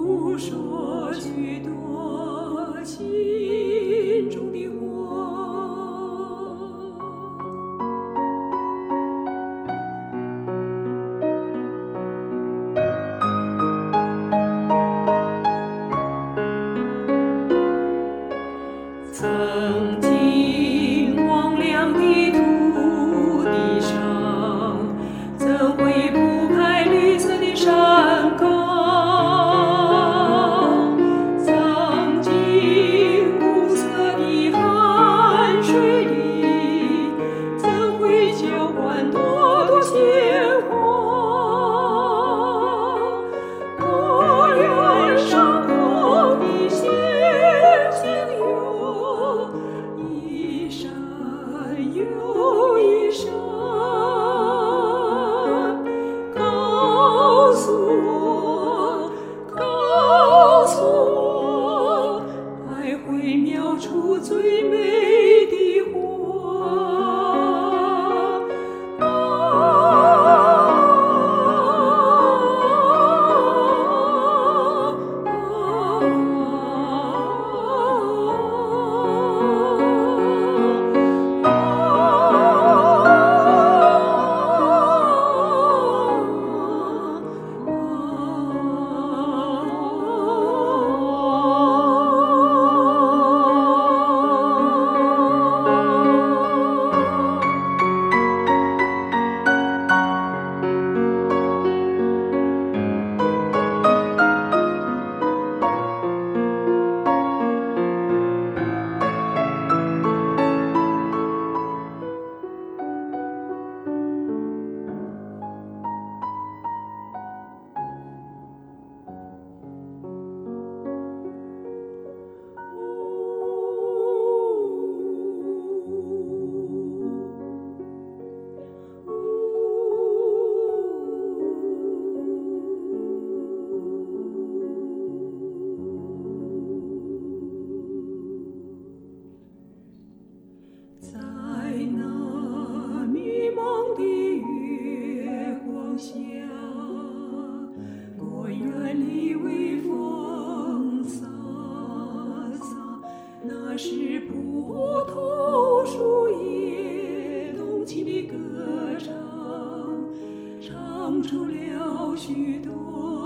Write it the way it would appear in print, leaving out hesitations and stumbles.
诉说许多心中的话。曾经荒凉的土地上，怎会铺开绿色的山岗？曾经暮色的汗水里，怎会浇灌朵朵鲜花？我愿上空的星星有一闪又一闪，告诉我，告诉我，爱会描出最美的花。在那迷茫的月光下，我愿里微风飒飒，那是葡萄树叶动情的歌唱，唱出了许多